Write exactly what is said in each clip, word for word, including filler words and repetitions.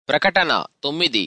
ప్రకటన తొమ్మిది.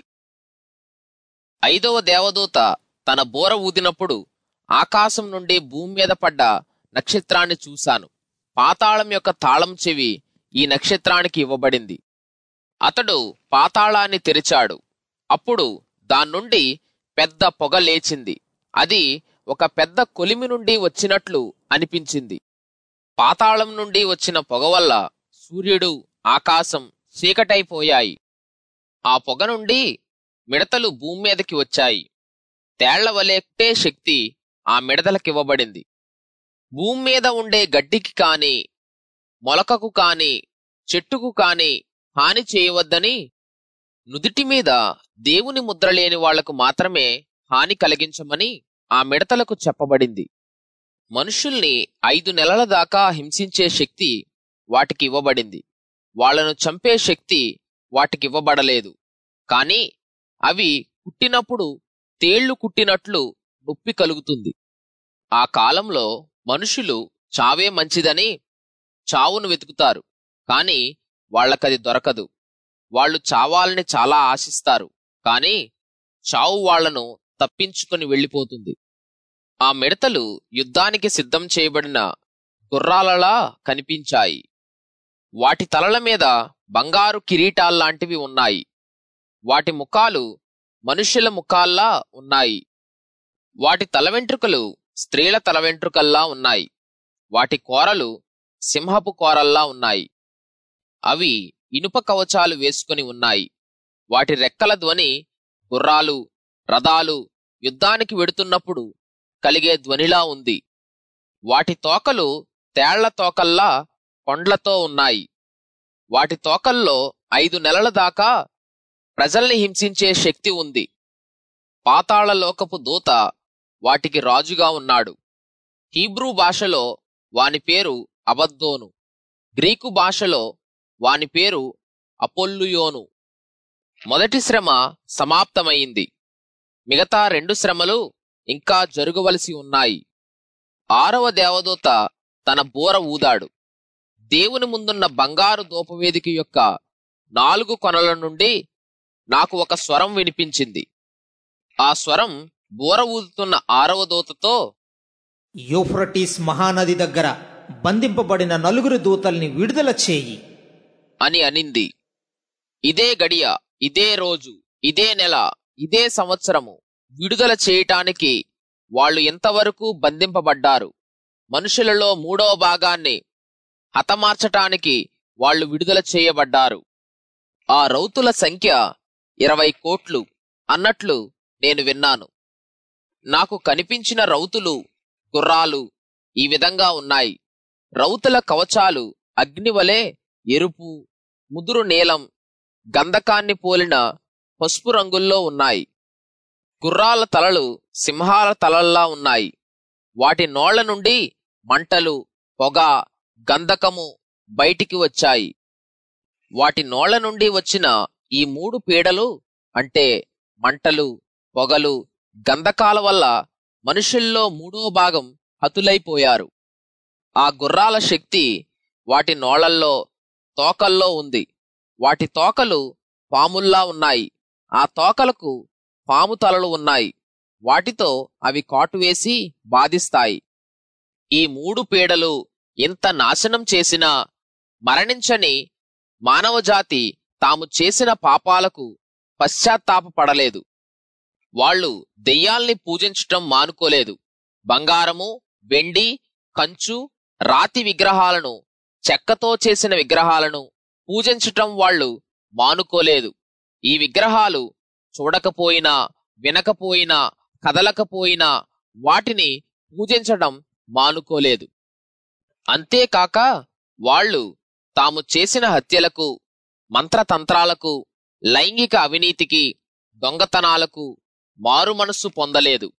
ఐదవ దేవదూత తన బూర ఊదినప్పుడు ఆకాశం నుండి భూమి మీద పడ్డ నక్షత్రాన్ని చూశాను. పాతాళం యొక్క తాళం చెవి ఈ నక్షత్రానికి ఇవ్వబడింది. అతడు పాతాళాన్ని తెరిచాడు. అప్పుడు దాన్నుండి పెద్ద పొగ లేచింది. అది ఒక పెద్ద కొలిమి నుండి వచ్చినట్లు అనిపించింది. పాతాళం నుండి వచ్చిన పొగ వల్ల సూర్యుడు, ఆకాశం చీకటైపోయాయి. ఆ పొగ నుండి మిడతలు భూమి మీదకి వచ్చాయి. తేళ్ల వలె ఒకటే శక్తి ఆ మిడతలకివ్వబడింది. భూమి మీద ఉండే గడ్డికి కాని, మొలకకు కాని, చెట్టుకు కాని హాని చేయవద్దని, నుదిటి మీద దేవుని ముద్ర లేని వాళ్లకు మాత్రమే హాని కలిగించమని ఆ మిడతలకు చెప్పబడింది. మనుషుల్ని ఐదు నెలల దాకా హింసించే శక్తి వాటికి ఇవ్వబడింది. వాళ్లను చంపే శక్తి వాటికివ్వబడలేదు. కాని అవి కుట్టినప్పుడు తేళ్లు కుట్టినట్లు నొప్పి కలుగుతుంది. ఆ కాలంలో మనుషులు చావే మంచిదని చావును వెతుకుతారు. కాని వాళ్లకది దొరకదు. వాళ్లు చావాలని చాలా ఆశిస్తారు. కాని చావు వాళ్లను తప్పించుకుని వెళ్లిపోతుంది. ఆ మిడతలు యుద్ధానికి సిద్ధం చేయబడిన గుర్రాలలా కనిపించాయి. వాటి తలల మీద బంగారు కిరీటాల్లాంటివి ఉన్నాయి. వాటి ముఖాలు మనుష్యుల ముఖాల్లా ఉన్నాయి. వాటి తలవెంట్రుకలు స్త్రీల తలవెంట్రుకల్లా ఉన్నాయి. వాటి కోరలు సింహపు కోరల్లా ఉన్నాయి. అవి ఇనుప కవచాలు వేసుకుని ఉన్నాయి. వాటి రెక్కల ధ్వని గుర్రాలు, రథాలు యుద్ధానికి వెడుతున్నప్పుడు కలిగే ధ్వనిలా ఉంది. వాటి తోకలు తేళ్ల తోకల్లా కొండ్లతో ఉన్నాయి. వాటి తోకల్లో ఐదు నెలల దాకా ప్రజల్ని హింసించే శక్తి ఉంది. పాతాళలోకపు దూత వాటికి రాజుగా ఉన్నాడు. హీబ్రూ భాషలో వాని పేరు అబద్దోను. గ్రీకు భాషలో వాని పేరు అపొల్లుయోను. మొదటి శ్రమ సమాప్తమైంది. మిగతా రెండు శ్రమలు ఇంకా జరుగవలసి ఉన్నాయి. ఆరవ దేవదూత తన బూర ఊదాడు. దేవుని ముందున్న బంగారు దూపవేదిక యొక్క నాలుగు కొనల నుండి నాకు ఒక స్వరం వినిపించింది. ఆ స్వరం బూర ఊదుతున్న ఆరవ దూతతో, యూఫ్రటీస్ మహానది దగ్గర బంధింపబడిన నలుగురు దూతల్ని విడుదల చేయి అని అనింది. ఇదే గడియ, ఇదే రోజు, ఇదే నెల, ఇదే సంవత్సరము విడుదల చేయటానికి వాళ్లు ఎంతవరకు బంధింపబడ్డారు. మనుషులలో మూడవ భాగాన్ని హతమార్చటానికి వాళ్లు విడుదల చేయబడ్డారు. ఆ రౌతుల సంఖ్య ఇరవై కోట్లు అన్నట్లు నేను విన్నాను. నాకు కనిపించిన రౌతులు, గుర్రాలు ఈ విధంగా ఉన్నాయి. రౌతుల కవచాలు అగ్నివలే ఎరుపు, ముదురు నీలం, గంధకాన్ని పోలిన పసుపు రంగుల్లో ఉన్నాయి. గుర్రాల తలలు సింహాల తలల్లా ఉన్నాయి. వాటి నోళ్ల నుండి మంటలు, పొగ, గంధకము బయటికి వచ్చాయి. వాటి నోళ్ల నుండి వచ్చిన ఈ మూడు పీడలు అంటే మంటలు, పొగలు, గంధకాల వల్ల మనుషుల్లో మూడో భాగం హతులైపోయారు. ఆ గుర్రాల శక్తి వాటి నోళ్లల్లో, తోకల్లో ఉంది. వాటి తోకలు పాముల్లా ఉన్నాయి. ఆ తోకలకు పాము తలలు ఉన్నాయి. వాటితో అవి కాటువేసి బాధిస్తాయి. ఈ మూడు పీడలు ఇంత నాశనం చేసినా మరణించని మానవజాతి తాము చేసిన పాపాలకు పశ్చాత్తాపపడలేదు. వాళ్లు దెయ్యాల్ని పూజించటం మానుకోలేదు. బంగారము, వెండి, కంచు, రాతి విగ్రహాలను, చెక్కతో చేసిన విగ్రహాలను పూజించటం వాళ్లు మానుకోలేదు. ఈ విగ్రహాలు చూడకపోయినా, వినకపోయినా, కదలకపోయినా వాటిని పూజించడం మానుకోలేదు. అంతేకాక వాళ్లు తాము చేసిన హత్యలకు, మంత్రతంత్రాలకు, లైంగిక అవినీతికి, దొంగతనాలకు మారుమనస్సు పొందలేదు.